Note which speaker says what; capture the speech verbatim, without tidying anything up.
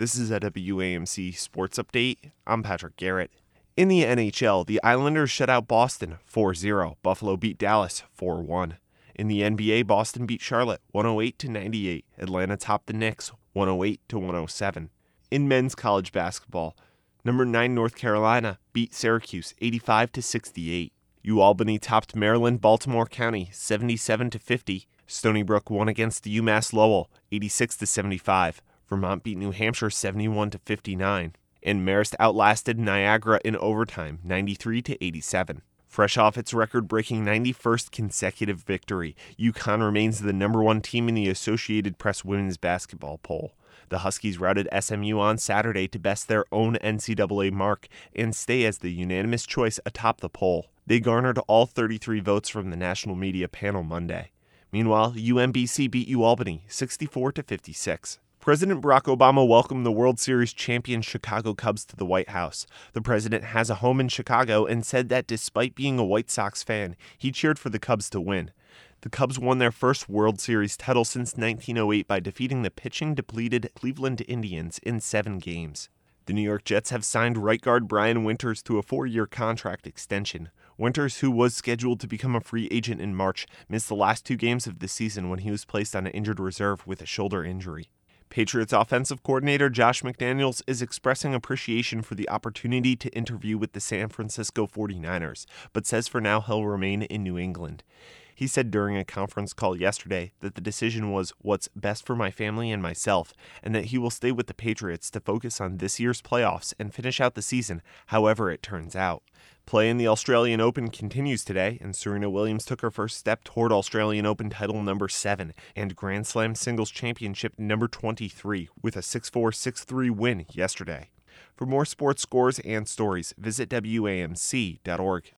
Speaker 1: This is a W A M C Sports Update. I'm Patrick Garrett. In the N H L, the Islanders shut out Boston four zero. Buffalo beat Dallas four one. In the N B A, Boston beat Charlotte one oh eight to ninety-eight. Atlanta topped the Knicks one oh eight to one oh seven. In men's college basketball, number nine North Carolina beat Syracuse eighty-five to sixty-eight. UAlbany topped Maryland Baltimore County seventy-seven to fifty. Stony Brook won against the UMass Lowell eighty-six to seventy-five. Vermont beat New Hampshire seventy-one to fifty-nine. And Marist outlasted Niagara in overtime ninety-three to eighty-seven. Fresh off its record-breaking ninety-first consecutive victory, UConn remains the number one team in the Associated Press women's basketball poll. The Huskies routed S M U on Saturday to best their own N C double A mark and stay as the unanimous choice atop the poll. They garnered all thirty-three votes from the national media panel Monday. Meanwhile, U M B C beat UAlbany sixty-four to fifty-six. President Barack Obama welcomed the World Series champion Chicago Cubs to the White House. The president has a home in Chicago and said that despite being a White Sox fan, he cheered for the Cubs to win. The Cubs won their first World Series title since nineteen oh eight by defeating the pitching-depleted Cleveland Indians in seven games. The New York Jets have signed right guard Brian Winters to a four-year contract extension. Winters, who was scheduled to become a free agent in March, missed the last two games of the season when he was placed on an injured reserve with a shoulder injury. Patriots offensive coordinator Josh McDaniels is expressing appreciation for the opportunity to interview with the San Francisco forty-niners, but says for now he'll remain in New England. He said during a conference call yesterday that the decision was what's best for my family and myself, and that he will stay with the Patriots to focus on this year's playoffs and finish out the season however it turns out. Play in the Australian Open continues today, and Serena Williams took her first step toward Australian Open title number seven and Grand Slam Singles Championship number twenty-three with a six four, six three win yesterday. For more sports scores and stories, visit W A M C dot org.